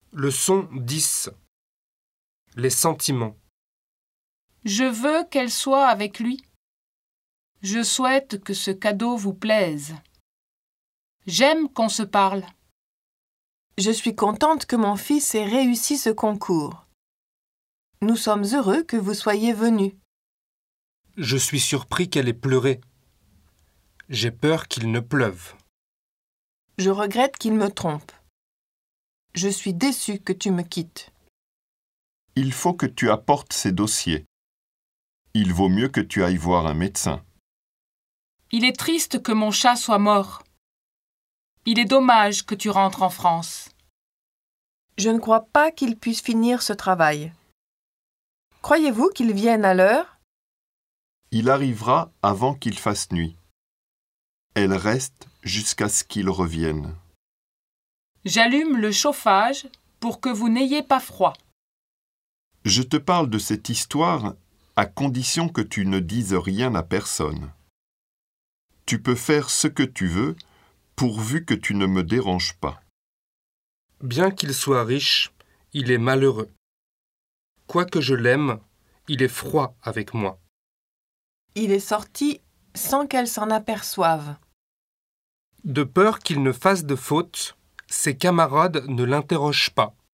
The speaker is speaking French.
Leçon 10. Les sentiments. Je veux qu'elle soit avec lui. Je souhaite que ce cadeau vous plaise. J'aime qu'on se parle. Je suis contente que mon fils ait réussi ce concours. Nous sommes heureux que vous soyez venus. Je suis surpris qu'elle ait pleuré. J'ai peur qu'il ne pleuve. Je regrette qu'il me trompe. Je suis déçue que tu me quittes. Il faut que tu apportes ces dossiers. Il vaut mieux que tu ailles voir un médecin. Il est triste que mon chat soit mort. Il est dommage que tu rentres en France. Je ne crois pas qu'il puisse finir ce travail. Croyez-vous qu'il vienne à l'heure ? Il arrivera avant qu'il fasse nuit. Elle reste jusqu'à ce qu'il revienne. J'allume le chauffage pour que vous n'ayez pas froid. Je te parle de cette histoire à condition que tu ne dises rien à personne. Tu peux faire ce que tu veux, pourvu que tu ne me déranges pas. Bien qu'il soit riche, il est malheureux. Quoique je l'aime, il est froid avec moi. Il est sorti sans qu'elle s'en aperçoive. De peur qu'il ne fasse de faute, ses camarades ne l'interrogent pas.